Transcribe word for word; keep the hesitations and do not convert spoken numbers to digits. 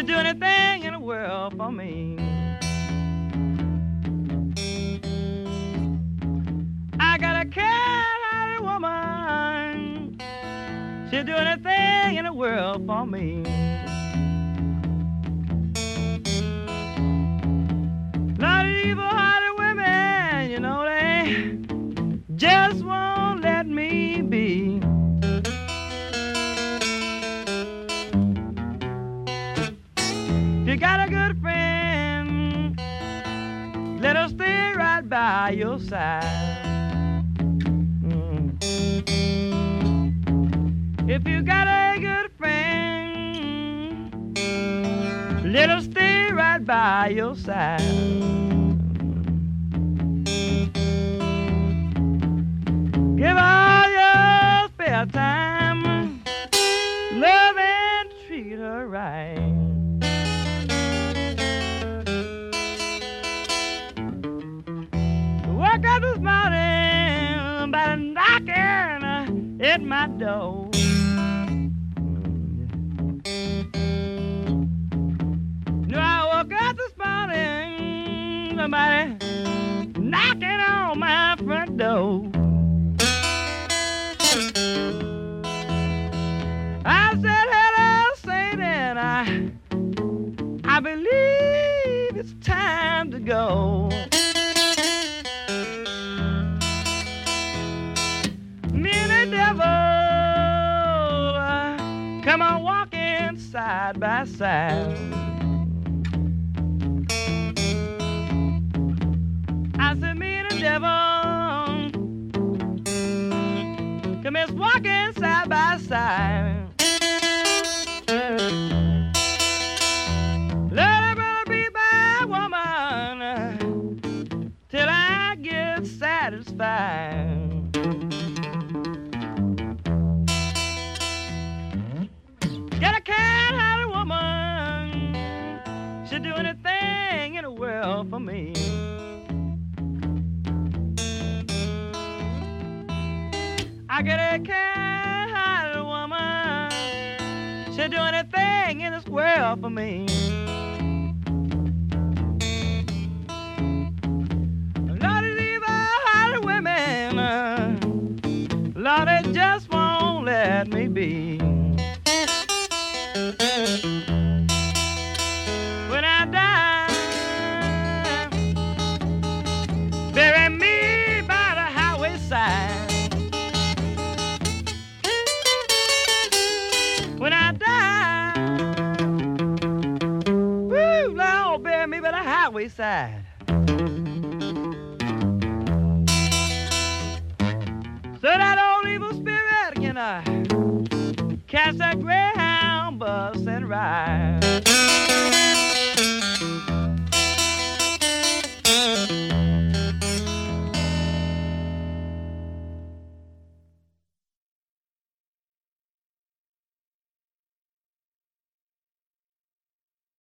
She'll do anything in the world for me. I got a cat-hearted woman. She'll do anything in the world for me. Lot of evil-hearted women, you know, they just won't let me be. If you got a good friend, let her stay right by your side. Mm. If you got a good friend, let her stay right by your side. Give all your spare time, love and treat her right. Woke up this morning by knocking at my door. No, I woke up this morning, somebody knocking on my front door. I said, hello, Satan, I, I believe it's time to go. Me and the devil, uh, come on walking side by side. I said, me and the devil, come on walking side by side. Let it brother be my woman till I get satisfied. Get a cat-hearted woman, she'll do anything in the world for me. I get a cat-hearted woman, she'll do anything in this world for me. Lord, these evil-hearted women, uh, Lord, they just won't let me be. When I die, bury me by the highway side. When I die, woo, Lord, bury me by the highway side. So that old evil spirit can uh, catch that Greyhound bus and ride.